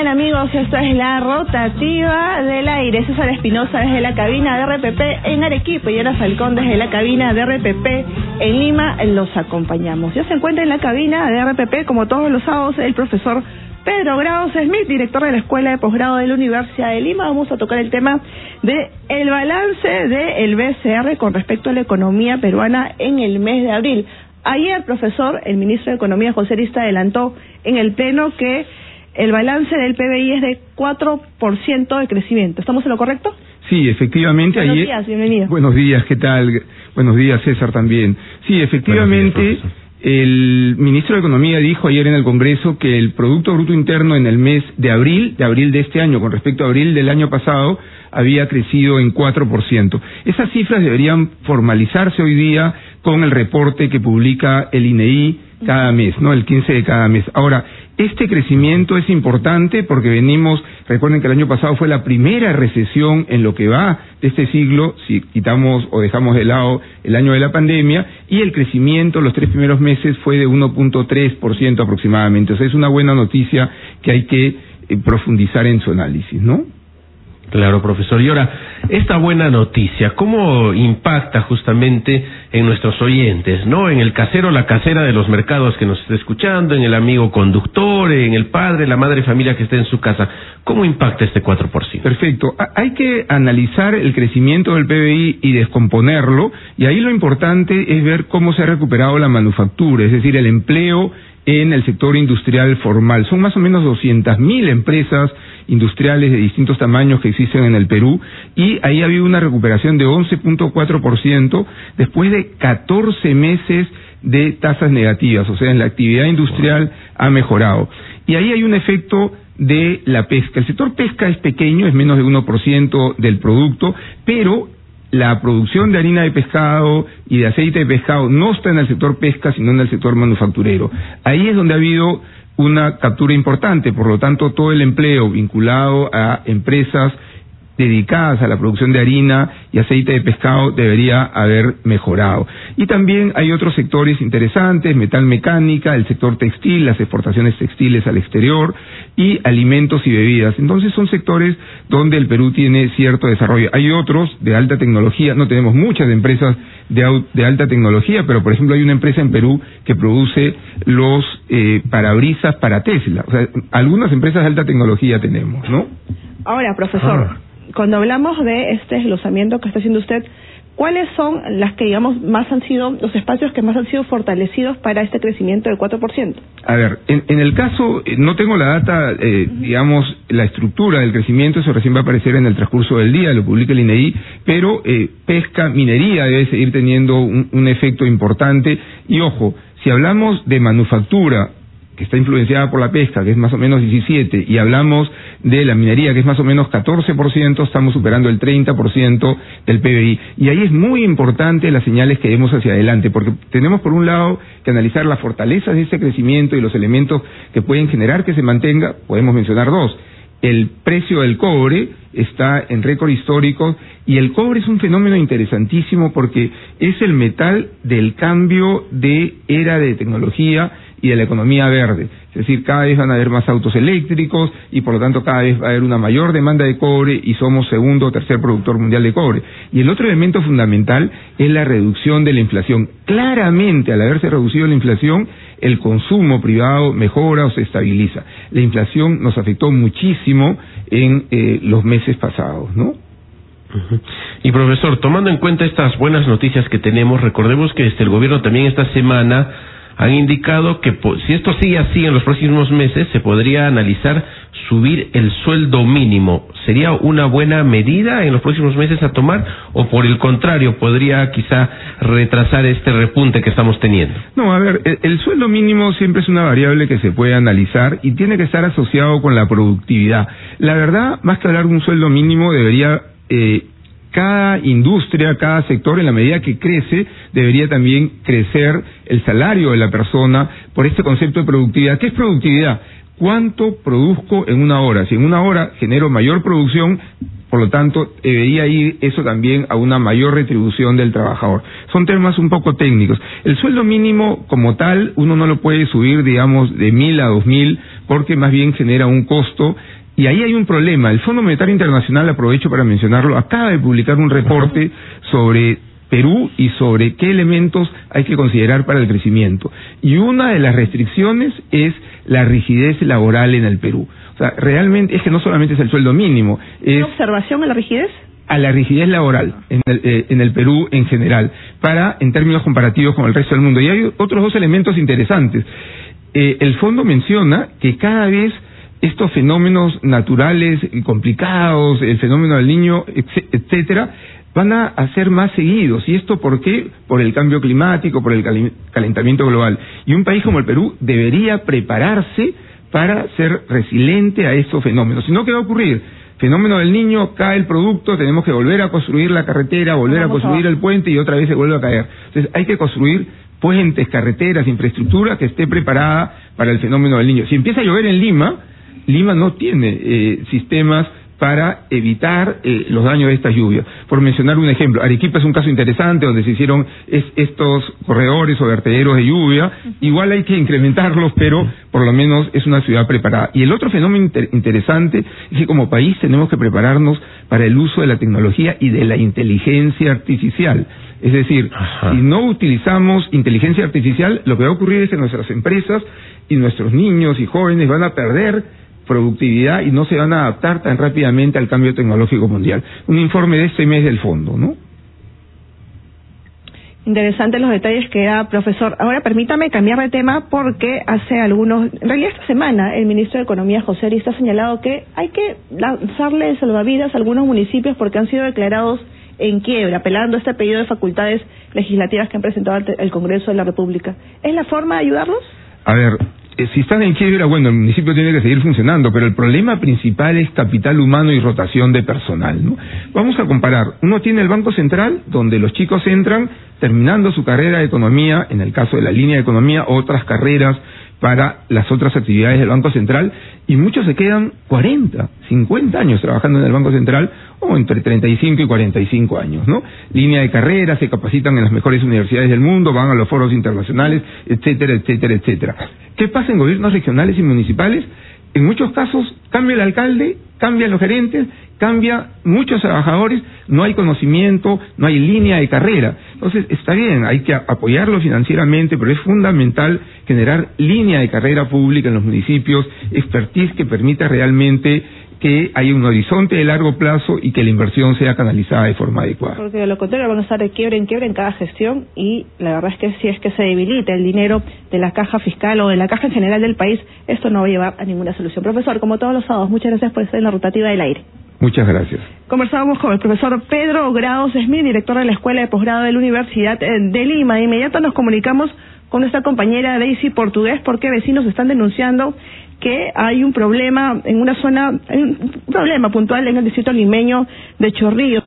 bien, amigos? Esto es la rotativa del aire. César Espinosa desde la cabina de RPP en Arequipa y Ana Falcón desde la cabina de RPP en Lima. Los acompañamos. Ya se encuentra en la cabina de RPP, como todos los sábados, el profesor Pedro Graus Smith, director de la Escuela de Posgrado de la Universidad de Lima. Vamos a tocar el tema de el balance del BCR con respecto a la economía peruana en el mes de abril. Ayer, profesor, el ministro de Economía, José Arista, adelantó en el Pleno que el balance del PBI es de 4% de crecimiento. ¿Estamos en lo correcto? Sí, efectivamente. Buenos días, bienvenido. Buenos días, ¿qué tal? Buenos días, César, también. Sí, efectivamente, el ministro de Economía dijo ayer en el Congreso que el Producto Bruto Interno en el mes de abril de este año, con respecto a abril del año pasado, había crecido en 4%. Esas cifras deberían formalizarse hoy día con el reporte que publica el INEI cada mes, ¿no? El 15 de cada mes. Ahora, este crecimiento es importante porque recuerden que el año pasado fue la primera recesión en lo que va de este siglo, si quitamos o dejamos de lado el año de la pandemia, y el crecimiento los 3 primeros meses fue de 1.3% aproximadamente. O sea, es una buena noticia que hay que profundizar en su análisis, ¿no? Claro, profesor. Y ahora, esta buena noticia, ¿cómo impacta justamente en nuestros oyentes, ¿no? En el casero, la casera de los mercados que nos está escuchando, en el amigo conductor, en el padre, la madre de familia que está en su casa. ¿Cómo impacta este 4%? Perfecto. Hay que analizar el crecimiento del PBI y descomponerlo, y ahí lo importante es ver cómo se ha recuperado la manufactura, es decir, el empleo en el sector industrial formal. Son más o menos 200.000 empresas industriales de distintos tamaños que existen en el Perú, y ahí ha habido una recuperación de 11.4% después de 14 meses de tasas negativas. O sea, en la actividad industrial ha mejorado. Y ahí hay un efecto de la pesca. El sector pesca es pequeño, es menos de 1% del producto, pero la producción de harina de pescado y de aceite de pescado no está en el sector pesca, sino en el sector manufacturero. Ahí es donde ha habido una captura importante, por lo tanto todo el empleo vinculado a empresas dedicadas a la producción de harina y aceite de pescado debería haber mejorado. Y también hay otros sectores interesantes, metalmecánica, el sector textil, las exportaciones textiles al exterior y alimentos y bebidas. Entonces son sectores donde el Perú tiene cierto desarrollo. Hay otros de alta tecnología, no tenemos muchas empresas de alta tecnología, pero por ejemplo hay una empresa en Perú que produce los parabrisas para Tesla. O sea, algunas empresas de alta tecnología tenemos, ¿no? Ahora, profesor, cuando hablamos de este desglosamiento que está haciendo usted, ¿cuáles son las que, digamos, más han sido, los espacios que más han sido fortalecidos para este crecimiento del 4%? A ver, en el caso, no tengo la data, digamos, la estructura del crecimiento, eso recién va a aparecer en el transcurso del día, lo publica el INEI, pero pesca, minería debe seguir teniendo un efecto importante. Y ojo, si hablamos de manufactura, que está influenciada por la pesca, que es más o menos 17%, y hablamos de la minería, que es más o menos 14%, estamos superando el 30% del PBI. Y ahí es muy importante las señales que demos hacia adelante, porque tenemos por un lado que analizar las fortalezas de ese crecimiento y los elementos que pueden generar que se mantenga. Podemos mencionar dos. El precio del cobre está en récord histórico, y el cobre es un fenómeno interesantísimo porque es el metal del cambio de era de tecnología y de la economía verde. Es decir, cada vez van a haber más autos eléctricos y por lo tanto cada vez va a haber una mayor demanda de cobre, y somos segundo o tercer productor mundial de cobre. Y el otro elemento fundamental es la reducción de la inflación. Claramente, al haberse reducido la inflación, el consumo privado mejora o se estabiliza. La inflación nos afectó muchísimo en los meses pasados, ¿no? Y profesor, tomando en cuenta estas buenas noticias que tenemos, recordemos que el gobierno también esta semana han indicado que si esto sigue así en los próximos meses, se podría analizar subir el sueldo mínimo. ¿Sería una buena medida en los próximos meses a tomar, o por el contrario podría quizá retrasar este repunte que estamos teniendo? No, a ver, el sueldo mínimo siempre es una variable que se puede analizar y tiene que estar asociado con la productividad. La verdad, más que hablar de un sueldo mínimo, debería cada industria, cada sector, en la medida que crece, debería también crecer el salario de la persona por este concepto de productividad. ¿Qué es productividad? ¿Cuánto produzco en una hora? Si en una hora genero mayor producción, por lo tanto, debería ir eso también a una mayor retribución del trabajador. Son temas un poco técnicos. El sueldo mínimo como tal, uno no lo puede subir, digamos, de 1.000 a 2.000, porque más bien genera un costo Y ahí hay un problema. El Fondo Monetario Internacional, aprovecho para mencionarlo, acaba de publicar un reporte sobre Perú y sobre qué elementos hay que considerar para el crecimiento. Y una de las restricciones es la rigidez laboral en el Perú. O sea, realmente es que no solamente es el sueldo mínimo, es... ¿Una observación a la rigidez? A la rigidez laboral en el Perú en general, en términos comparativos con el resto del mundo. Y hay otros dos elementos interesantes. El fondo menciona que cada vez estos fenómenos naturales y complicados, el fenómeno del Niño, etcétera, van a ser más seguidos. ¿Y esto por qué? Por el cambio climático, por el calentamiento global. Y un país como el Perú debería prepararse para ser resiliente a estos fenómenos. Si no, ¿qué va a ocurrir? Fenómeno del Niño, cae el producto, tenemos que volver a construir la carretera, volver a construir el puente y otra vez se vuelve a caer. Entonces hay que construir puentes, carreteras, infraestructura que esté preparada para el fenómeno del Niño. Si empieza a llover en Lima, Lima no tiene sistemas para evitar los daños de estas lluvias. Por mencionar un ejemplo, Arequipa es un caso interesante donde se hicieron estos corredores o vertederos de lluvia. Igual hay que incrementarlos, pero por lo menos es una ciudad preparada. Y el otro fenómeno interesante es que como país tenemos que prepararnos para el uso de la tecnología y de la inteligencia artificial. Es decir, si no utilizamos inteligencia artificial, lo que va a ocurrir es que nuestras empresas y nuestros niños y jóvenes van a perder productividad y no se van a adaptar tan rápidamente al cambio tecnológico mundial. Un informe de este mes del fondo, ¿no? Interesantes los detalles que da, profesor. Ahora permítame cambiar de tema porque en realidad esta semana, el ministro de Economía, José Arista, ha señalado que hay que lanzarle salvavidas a algunos municipios porque han sido declarados en quiebra, apelando a este pedido de facultades legislativas que han presentado el Congreso de la República. ¿Es la forma de ayudarlos? A ver, si están en quiebra, bueno, el municipio tiene que seguir funcionando, pero el problema principal es capital humano y rotación de personal, ¿no? Vamos a comparar. Uno tiene el Banco Central, donde los chicos entran terminando su carrera de economía, en el caso de la línea de economía, otras carreras para las otras actividades del Banco Central, y muchos se quedan 40, 50 años trabajando en el Banco Central, o entre 35 y 45 años, ¿no? Línea de carrera, se capacitan en las mejores universidades del mundo, van a los foros internacionales, etcétera, etcétera, etcétera. ¿Qué pasa en gobiernos regionales y municipales? En muchos casos cambia el alcalde, cambian los gerentes, cambia muchos trabajadores, no hay conocimiento, no hay línea de carrera. Entonces está bien, hay que apoyarlo financieramente, pero es fundamental generar línea de carrera pública en los municipios, expertise que permita realmente que haya un horizonte de largo plazo y que la inversión sea canalizada de forma adecuada. Porque de lo contrario van a estar de quiebra en cada gestión, y la verdad es que si es que se debilita el dinero de la caja fiscal o de la caja en general del país, esto no va a llevar a ninguna solución. Profesor, como todos los sábados, muchas gracias por estar en la rotativa del aire. Muchas gracias. Conversábamos con el profesor Pedro Grados Smith, director de la Escuela de Posgrado de la Universidad de Lima. De inmediato nos comunicamos con nuestra compañera Daisy Portugués, porque vecinos están denunciando que hay un problema en una zona, hay un problema puntual en el distrito limeño de Chorrillos.